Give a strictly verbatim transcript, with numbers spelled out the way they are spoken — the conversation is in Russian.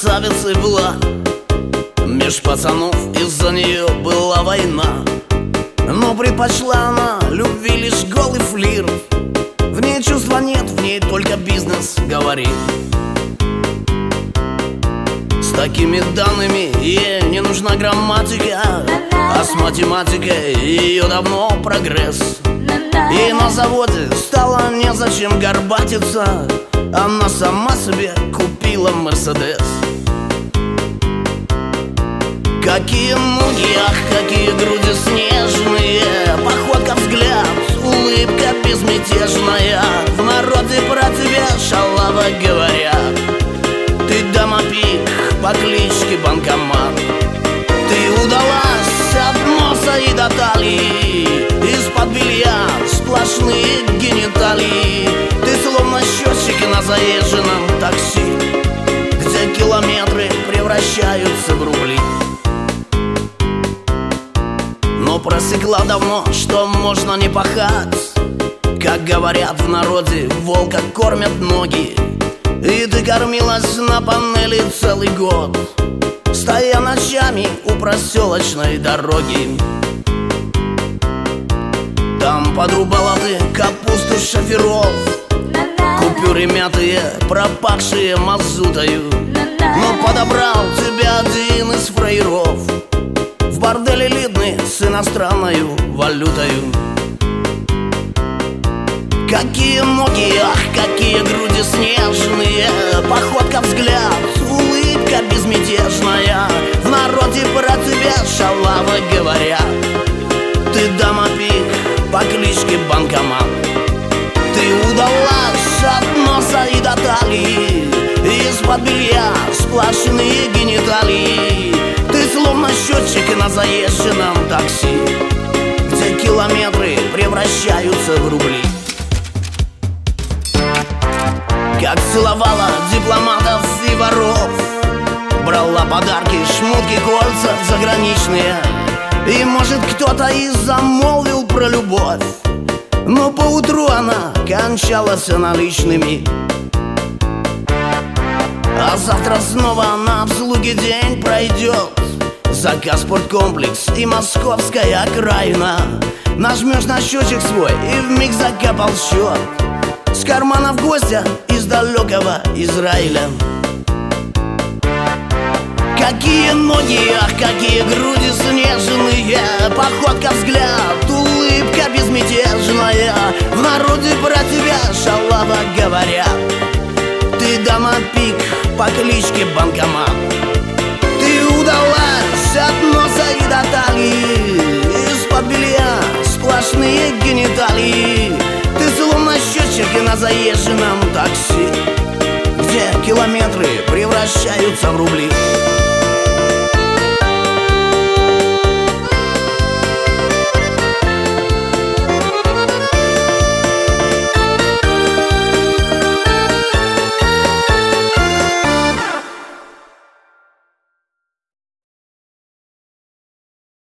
красавицей была. Меж пацанов из-за нее была война, но предпочла она любви лишь голый флирт. В ней чувства нет, в ней только бизнес говорит. С такими данными ей не нужна грамматика, а с математикой ее давно прогресс. И на заводе стало незачем горбатиться, она сама себе купила Мерседес. Какие ноги, ах, какие груди снежные, походка, взгляд, улыбка безмятежная. В народе про тебя шалава говорят. Ты дама-пик по кличке Банкомат. Ты удалась от носа и до талии, из-под белья сплошные гениталии. Ты словно счетчики на заезженном такси, где километры превращаются в рубли. Но просекла давно, что можно не пахать. Как говорят в народе, волка кормят ноги. И ты кормилась на панели целый год, стоя ночами у проселочной дороги. Там подрубала ты капусту шоферов, купюры мятые, пропахшие мазутою. Но подобрал тебя один из фраеров в бордель элитный с иностранною валютою. Какие ноги, ах, какие груди снежные, походка, взгляд, улыбка безмятежная. В народе про тебя шалава говорят. Ты дама-пик по кличке Банкомат. Ты удалась от носа и до талии, из-под белья сплошные гениталии. Ты словно счетчик на заезженном такси, где километры превращаются в рубли. Как целовала дипломатов и воров, брала подарки, шмотки, кольца заграничные. И может кто-то и замолвил про любовь, но поутру она кончалась наличными. А завтра снова на обслуге день пройдет, заказ спорткомплекс и московская окраина. Нажмешь на счетчик свой и вмиг закапал счет с карманов гостя из далекого Израиля. Какие ноги, ах, какие груди снежные, походка, взгляд, улыбка безмятежная. В народе про тебя шалава говорят. Ты дама-пик по кличке Банкомат. Ты удалась от носа и до талии, из-под белья сплошные гениталии. Ты словно счетчики на заезженном такси, где километры превращаются в рубли.